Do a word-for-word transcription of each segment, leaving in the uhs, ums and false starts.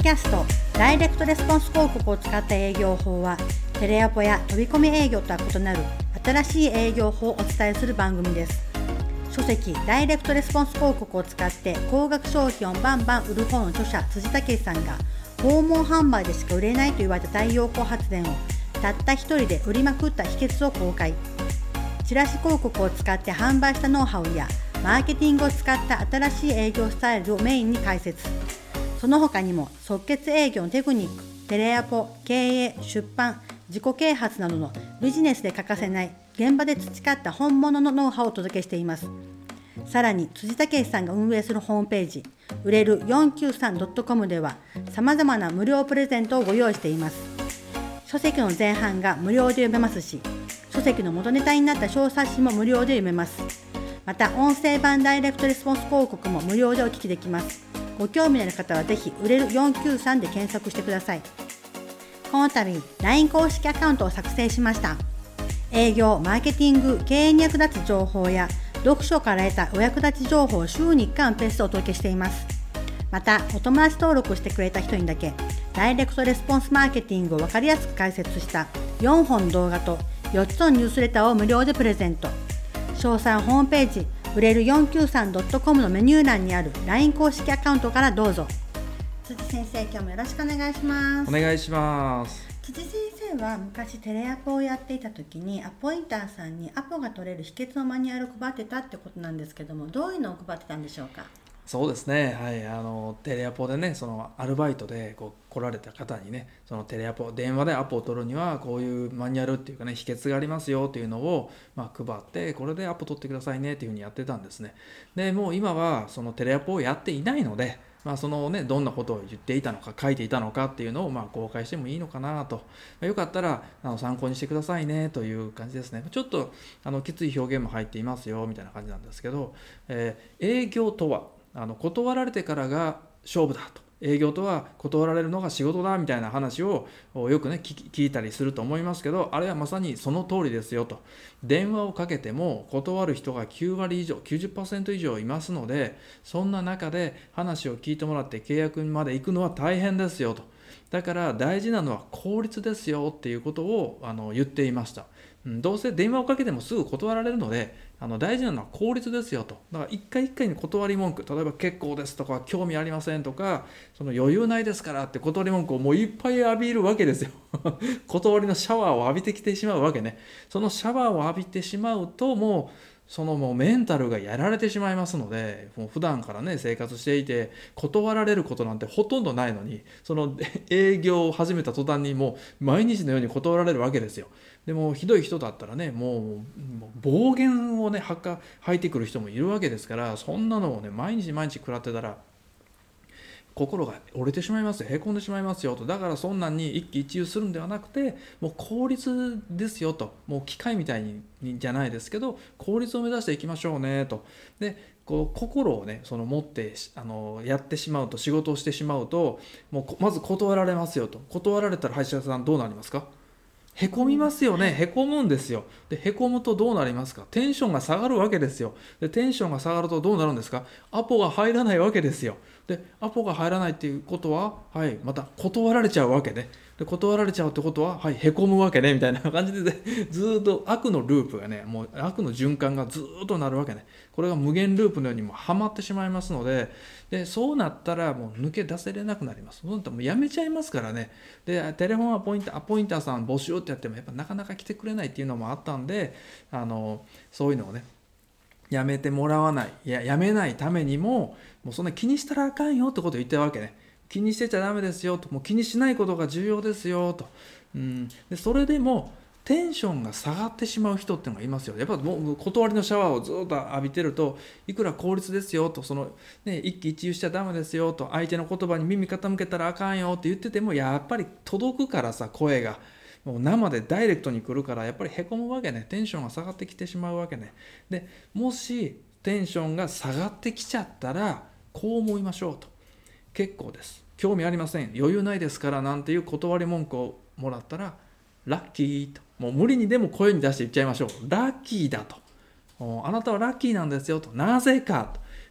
キャストダイレクトレスポンス広告を使った営業法は、テレアポや飛び込み営業とは異なる新しい営業法をお伝えする番組です。書籍ダイレクトレスポンス広告を使って高額商品をバンバン売る本の著者辻武さんが、訪問販売でしか売れないと言われた太陽光発電をたった一人で売りまくった秘訣を公開。チラシ広告を使って販売したノウハウやマーケティングを使った新しい営業スタイルをメインに解説。その他にも即決営業のテクニック、テレアポ、経営、出版、自己啓発などのビジネスで欠かせない現場で培った本物のノウハウをお届けしています。さらに辻武さんが運営するホームページ売れる よんきゅうさんドットコム では様々な無料プレゼントをご用意しています。書籍の前半が無料で読めますし、書籍の元ネタになった小冊子も無料で読めます。また音声版ダイレクトレスポンス広告も無料でお聞きできます。ご興味のある方はぜひ売れるよんきゅうさんで検索してください。この度 ライン 公式アカウントを作成しました。営業、マーケティング、経営に役立つ情報や読書から得たお役立ち情報を週にいっかいのペースでお届けしています。またお友達登録してくれた人にだけダイレクトレスポンスマーケティングを分かりやすく解説したよんほんの動画とよっつのニュースレターを無料でプレゼント。詳細はホームページ売れる よんきゅうさんドットコム のメニュー欄にある ライン 公式アカウントからどうぞ。辻先生、今日もよろしくお願いします。 お願いします。 辻先生は昔テレアポをやっていた時にアポインターさんにアポが取れる秘訣のマニュアルを配ってたってことなんですけども、どういうのを配ってたんでしょうか？ そうですね、はい、あのテレアポでね、そのアルバイトでこう来られた方にね、そのテレアポ電話でアポを取るにはこういうマニュアルっていうかね、秘訣がありますよっていうのを、まあ、配って、これでアポ取ってくださいねっていうふうにやってたんですね。でもう今はそのテレアポをやっていないので、まあ、そのね、どんなことを言っていたのか書いていたのかっていうのをまあ公開してもいいのかなと、まあ、よかったらあの参考にしてくださいねという感じですね。ちょっとあのきつい表現も入っていますよみたいな感じなんですけど、えー、営業とはあの断られてからが勝負だと、営業とは断られるのが仕事だみたいな話をよくね聞, 聞いたりすると思いますけど、あれはまさにその通りですよと。電話をかけても断る人がきゅうわり以上 きゅうじゅっパーセント 以上いますので、そんな中で話を聞いてもらって契約まで行くのは大変ですよと。だから大事なのは効率ですよっていうことをあの言っていました。どうせ電話をかけてもすぐ断られるので、あの大事なのは効率ですよと。だから一回一回に断り文句、例えば結構ですとか興味ありませんとか、その余裕ないですからって断り文句をもういっぱい浴びるわけですよ断りのシャワーを浴びてきてしまうわけね。そのシャワーを浴びてしまうと、もうそのもうメンタルがやられてしまいますので、もう普段からね生活していて断られることなんてほとんどないのに、その営業を始めた途端にもう毎日のように断られるわけですよ。でもひどい人だったらね、もう、もう暴言をね吐か吐いてくる人もいるわけですから、そんなのをね毎日毎日食らってたら心が折れてしまいますよ、へこんでしまいますよと。だからそんなんに一喜一憂するんではなくて、もう効率ですよと、もう機械みたいにじゃないですけど効率を目指していきましょうねと。でこう心をねその持ってあのやってしまうと、仕事をしてしまうと、もうまず断られますよと。断られたら歯医者さんどうなりますか？へこみますよね。へこむんですよ。でへこむとどうなりますか？テンションが下がるわけですよ。でテンションが下がるとどうなるんですか？アポが入らないわけですよ。でアポが入らないっていうことは、はい、また断られちゃうわけね。で断られちゃうってことは、はい、へこむわけねみたいな感じで、ね、ずっと悪のループがね、もう悪の循環がずっとなるわけね。これが無限ループのようにもはまってしまいますので、でそうなったらもう抜け出せれなくなります。そうなったらもうやめちゃいますからね。でテレフォンアポインターアポインターさん募集ってやってもやっぱなかなか来てくれないっていうのもあったんで、あのそういうのをねやめてもらわない、いややめないためにも、もうそんな気にしたらあかんよってことを言ってるわけね。気にしてちゃダメですよと、もう気にしないことが重要ですよと、うん、でそれでもテンションが下がってしまう人っていうのがいますよ。やっぱもう断りのシャワーをずっと浴びてると、いくら効率ですよと、その、ね、一喜一憂しちゃダメですよと、相手の言葉に耳傾けたらあかんよって言ってても、やっぱり届くからさ、声がもう生でダイレクトに来るから、やっぱりへこむわけね。テンションが下がってきてしまうわけね。でもしテンションが下がってきちゃったらこう思いましょうと。結構です、興味ありません、余裕ないですからなんていう断り文句をもらったらラッキーと、もう無理にでも声に出して言っちゃいましょう。ラッキーだと、あなたはラッキーなんですよと。なぜかと、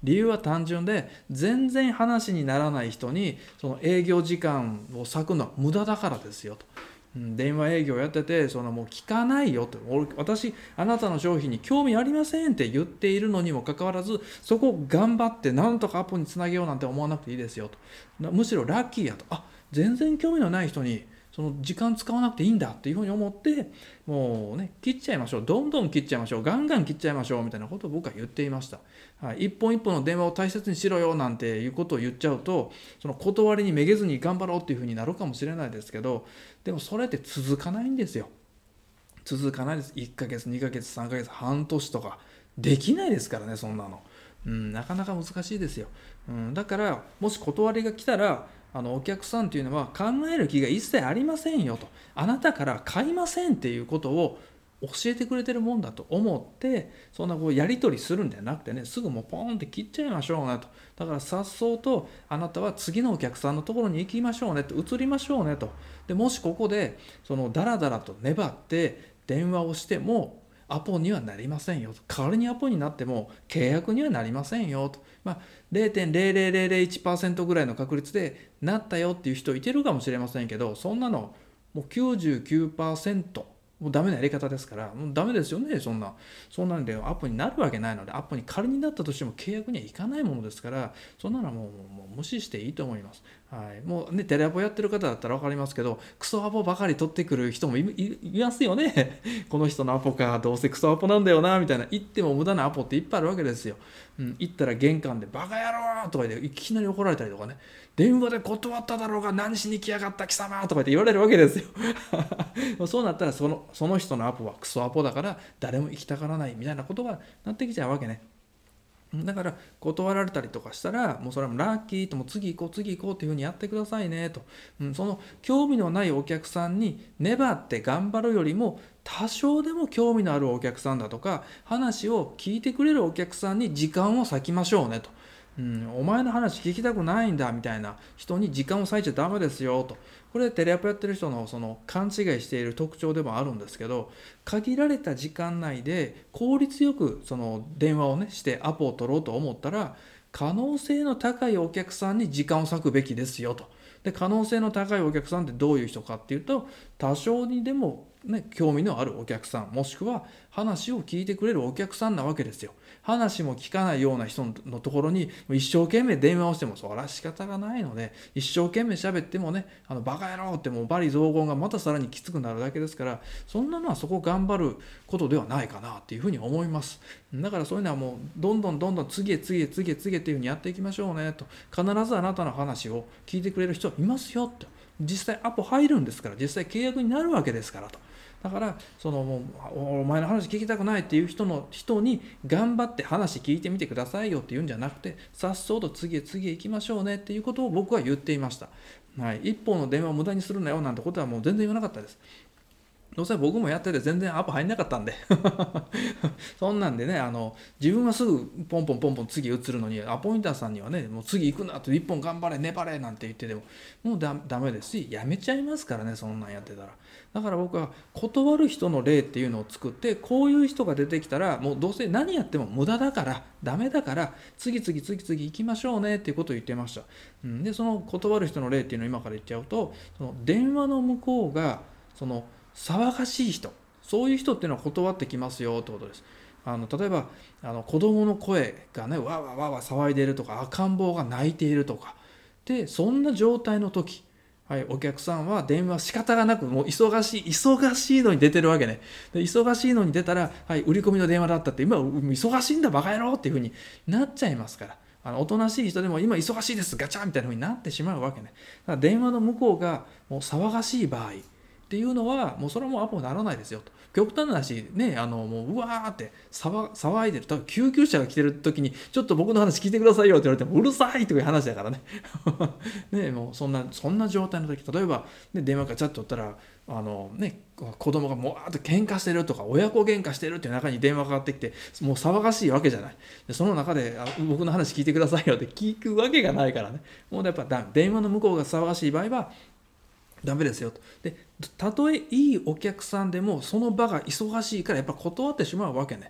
理由は単純で、全然話にならない人にその営業時間を割くのは無駄だからですよと。うん、電話営業やってて、そのもう聞かないよと、俺私あなたの商品に興味ありませんって言っているのにもかかわらず、そこを頑張ってなんとかアポにつなげようなんて思わなくていいですよと。むしろラッキーやと、あ、全然興味のない人にその時間使わなくていいんだっていうふうに思って、もうね、切っちゃいましょう、どんどん切っちゃいましょう、ガンガン切っちゃいましょうみたいなことを僕は言っていました。はい、一本一本の電話を大切にしろよなんていうことを言っちゃうと、その断りにめげずに頑張ろうっていうふうになるかもしれないですけど、でもそれって続かないんですよ。続かないです。いっかげつ、にかげつ、さんかげつ、半年とかできないですからね、そんなの。うん、なかなか難しいですよ。うん、だからもし断りが来たら、あのお客さんというのは考える気が一切ありませんよと、あなたから買いませんっていうことを教えてくれてるもんだと思って、そんなこうやり取りするんじゃなくてね、すぐもうポンって切っちゃいましょうねと。だからさっそうとあなたは次のお客さんのところに行きましょうねと、移りましょうねと。でもしここでそのダラダラと粘って電話をしてもアポにはなりませんよと。仮にアポになっても契約にはなりませんよと。まあ、ゼロてんゼロゼロゼロゼロいちパーセント ぐらいの確率でなったよっていう人いてるかもしれませんけど、そんなのもう きゅうじゅうきゅうパーセント もうダメなやり方ですから、もうダメですよね。そんなそんなんでアポになるわけないので、アポに仮になったとしても契約にはいかないものですから、そんなのはもう、もう無視していいと思います。はい、もうね、テレアポやってる方だったら分かりますけど、クソアポばかり取ってくる人も い, い, いますよね。この人のアポか、どうせクソアポなんだよなみたいな、言っても無駄なアポっていっぱいあるわけですよ。うん、行ったら玄関でバカ野郎とか言っていきなり怒られたりとかね、電話で断っただろうが何しに来やがった貴様とか言って言われるわけですよ。そうなったらそのその人のアポはクソアポだから誰も行きたがらないみたいなことがなってきちゃうわけね。だから断られたりとかしたら、もうそれはラッキーと、もう次行こう次行こうっていうふうにやってくださいねと。うん、その興味のないお客さんに粘って頑張るよりも、多少でも興味のあるお客さんだとか話を聞いてくれるお客さんに時間を割きましょうねと。うん、お前の話聞きたくないんだみたいな人に時間を割いちゃダメですよと。これテレアポやってる人のその勘違いしている特徴でもあるんですけど、限られた時間内で効率よくその電話をねしてアポを取ろうと思ったら、可能性の高いお客さんに時間を割くべきですよと。で、可能性の高いお客さんってどういう人かっていうと、多少にでもね、興味のあるお客さん、もしくは話を聞いてくれるお客さんなわけですよ。話も聞かないような人のところに一生懸命電話をしてもそれは仕方がないので、一生懸命喋ってもね、あのバカ野郎ってもう罵詈雑言がまたさらにきつくなるだけですから、そんなのはそこを頑張ることではないかなっていうふうに思います。だからそういうのはもうどんどんどんどん次へ次へ次へ次へっていうふうにやっていきましょうねと。必ずあなたの話を聞いてくれる人はいますよと。実際アポ入るんですから、実際契約になるわけですからと。だからそのもうお前の話聞きたくないっていう人の人に頑張って話聞いてみてくださいよっていうんじゃなくて、さっそうと次へ次へ行きましょうねっていうことを僕は言っていました。はい、一本の電話を無駄にするなよなんてことはもう全然言わなかったです。どうせ僕もやってて全然アポ入んなかったんでそんなんでね、あの自分はすぐポンポンポンポン次移るのに、アポインターさんにはね、もう次行くなと、一本頑張れ粘れなんて言っててももうだダメですし、やめちゃいますからね、そんなんやってたら。だから僕は断る人の例っていうのを作って、こういう人が出てきたらもうどうせ何やっても無駄だからダメだから次々次々行きましょうねっていうことを言ってました。うん、でその断る人の例っていうのを今から言っちゃうと、その電話の向こうがその騒がしい人、そういう人っていうのは断ってきますよってことです。あの例えばあの子供の声がね、わーわーわーわー騒いでいるとか、赤ん坊が泣いているとかで、そんな状態の時、はい、お客さんは電話仕方がなく、もう忙しい忙しいのに出てるわけね。で忙しいのに出たら、はい、売り込みの電話だったって、今忙しいんだバカ野郎っていう風になっちゃいますから。あのおとなしい人でも今忙しいですガチャンみたいな風になってしまうわけね。だから電話の向こうがもう騒がしい場合っていうのは、もうそれはもうアポにならないですよと。極端な話ね、あのもううわーって騒騒いでる、多分救急車が来てる時にちょっと僕の話聞いてくださいよって言われてもうるさいという話だからねね、もうそんなそんな状態の時、例えば、ね、電話がチャッと取ったら、あのね、子供がもうわーっと喧嘩してるとか、親子喧嘩してるっていう中に電話かかってきて、もう騒がしいわけじゃない。でその中であ僕の話聞いてくださいよって聞くわけがないからね。もうやっぱ電話の向こうが騒がしい場合はダメですよと。で、たとえいいお客さんでもその場が忙しいからやっぱ断ってしまうわけね。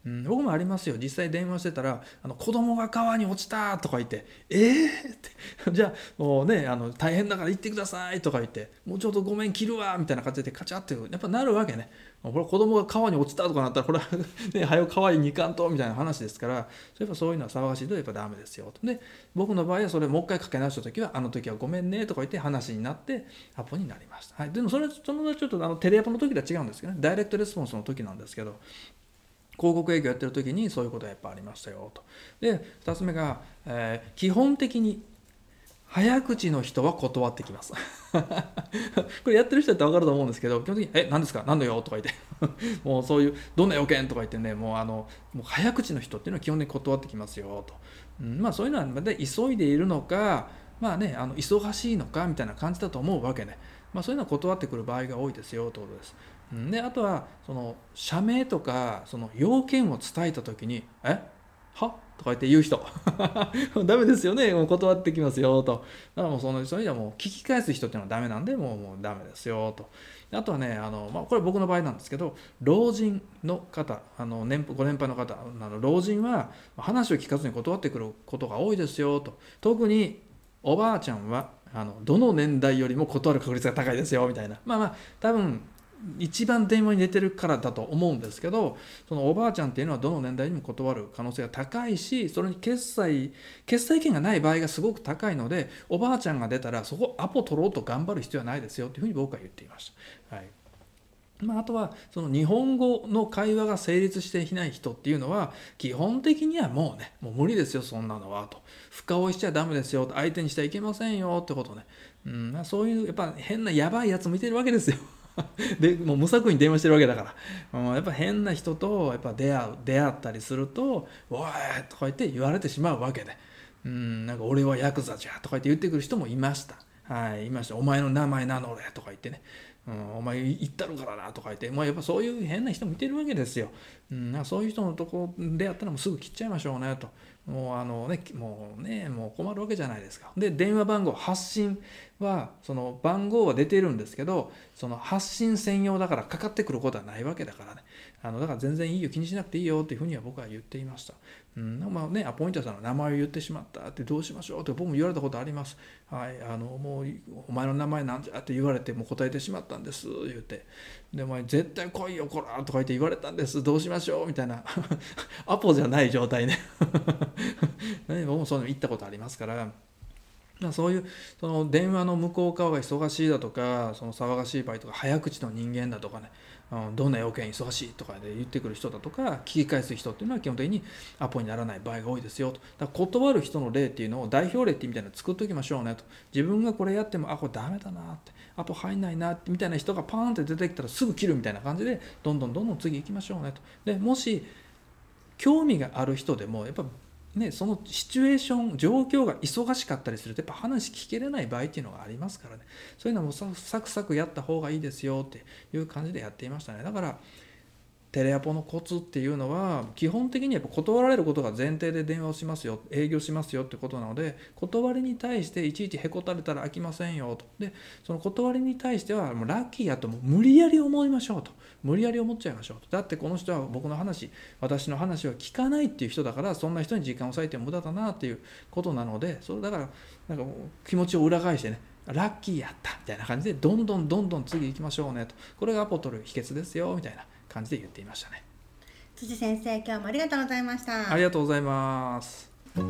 うん、僕もありますよ。実際電話してたらあの子供が川に落ちたとか言ってえーってじゃあもうねあの大変だから行ってくださいとか言ってもうちょっとごめん切るわみたいな感じでカチャってやっぱなるわけね。これ子供が川に落ちたとかなったらこれはね早く川に行かんとみたいな話ですから、やっぱそういうのは騒がしいとやっぱダメですよと。で僕の場合はそれもう一回かけ直した時はあの時はごめんねとか言って話になってアポになりました。はい、でもそれそのちょっとあのテレアポの時とは違うんですけどね、ダイレクトレスポンスの時なんですけど、広告営業やってる時にそういうことがやっぱありましたよと。でふたつめが、えー、基本的に早口の人は断ってきますこれやってる人だって分かると思うんですけど、基本的にえ何ですか何のよとか言ってもうそういうどんな要件とか言ってね、もうあのもう早口の人っていうのは基本的に断ってきますよと、うん、まあそういうのはで急いでいるのかまあねあの忙しいのかみたいな感じだと思うわけね。まあそういうのは断ってくる場合が多いですよということです。であとはその社名とかその要件を伝えた時にえはとか言って言う人ダメですよね。もう断ってきますよと。だからもうそのそういうのはもう聞き返す人っていうのはダメなんでもうもうダメですよと。あとはねあの、まあ、これ僕の場合なんですけど、老人の方あの年ご年配の方あの老人は話を聞かずに断ってくることが多いですよと。特におばあちゃんはあのどの年代よりも断る確率が高いですよみたいな、まあまあ多分一番電話に出てるからだと思うんですけど、そのおばあちゃんっていうのはどの年代にも断る可能性が高いし、それに決済決済権がない場合がすごく高いので、おばあちゃんが出たらそこアポ取ろうと頑張る必要はないですよというふうに僕は言っていました。はい。まあ、あとはその日本語の会話が成立していない人っていうのは基本的にはもうねもう無理ですよそんなのはと、深追いしちゃダメですよと、相手にしちゃいけませんよってことね、うん、そういうやっぱ変なやばいやつ見てるわけですよでもう無作為に電話してるわけだから、うん、やっぱ変な人とやっぱ出会う出会ったりするとおいとか言って言われてしまうわけで、うん、なんか俺はヤクザじゃとか言って言ってくる人もいました。はい、いました。お前の名前名乗れとか言ってね、うん、お前言ったるからなとか言って、まあ、やっぱそういう変な人見てるわけですよ、うん、そういう人のとこでやったらもうすぐ切っちゃいましょうねと。もうあのねもうねもう困るわけじゃないですか。で電話番号発信はその番号は出てるんですけど、その発信専用だからかかってくることはないわけだからね、あのだから全然いいよ気にしなくていいよっていうふうには僕は言っていました。うん、まあねアポイントさんの名前を言ってしまったってどうしましょうって僕も言われたことあります。はい、あのもうお前の名前なんじゃって言われてもう答えてしまったんです言って、でお前絶対来いよこらとか言って言われたんですどうしましょうみたいなアポじゃない状態ねね僕もそういうの言ったことありますから。そういうその電話の向こう側が忙しいだとかその騒がしい場合とか早口の人間だとかね、どんな要件忙しいとかで言ってくる人だとか聞き返す人っていうのは基本的にアポにならない場合が多いですよと。だから断る人の例っていうのを代表例ってみたいなの作っておきましょうねと。自分がこれやってもあこれダメだなってアポ入んないなってみたいな人がパーンって出てきたらすぐ切るみたいな感じでどんどんどんどん次行きましょうねと。でもし興味がある人でもやっぱね、そのシチュエーション状況が忙しかったりするとやっぱ話聞けれない場合っていうのがありますからね、そういうのもサクサクやった方がいいですよっていう感じでやっていましたね。だからテレアポのコツっていうのは基本的にやっぱ断られることが前提で電話をしますよ営業しますよってことなので、断りに対していちいちへこたれたら飽きませんよと。でその断りに対してはもうラッキーやともう無理やり思いましょうと、無理やり思っちゃいましょうと。だってこの人は僕の話私の話は聞かないっていう人だから、そんな人に時間を割いても無駄だなっていうことなので、それだからなんかもう気持ちを裏返してねラッキーやったみたいな感じでどんどんどんどん次行きましょうねと、これがアポ取る秘訣ですよみたいな感じで言っていましたね。 辻先生、今日もありがとうございました。 ありがとうございます。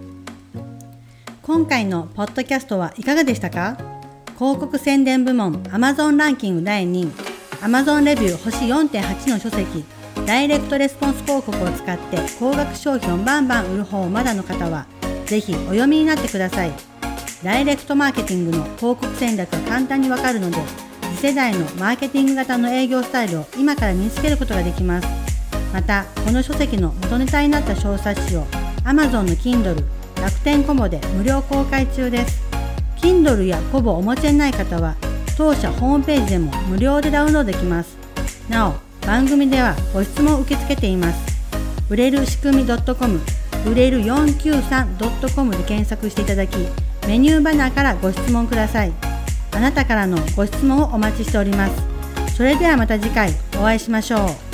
今回のポッドキャストはいかがでしたか？広告宣伝部門 Amazon ランキングだいにい Amazon レビュー星 よんてんはち の書籍ダイレクトレスポンス広告を使って高額商品をバンバン売る方をまだの方はぜひお読みになってください。ダイレクトマーケティングの広告戦略が簡単にわかるので、次世代のマーケティング型の営業スタイルを今から身につけることができます。またこの書籍の元ネタになった小冊子を Amazon の Kindle、楽天コボで無料公開中です。 Kindle やコボをお持ちでない方は当社ホームページでも無料でダウンロードできます。なお番組ではご質問を受け付けています。売れる仕組み .com、 売れる よんきゅうさん .com で検索していただき、メニューバナーからご質問ください。あなたからのご質問をお待ちしております。それではまた次回お会いしましょう。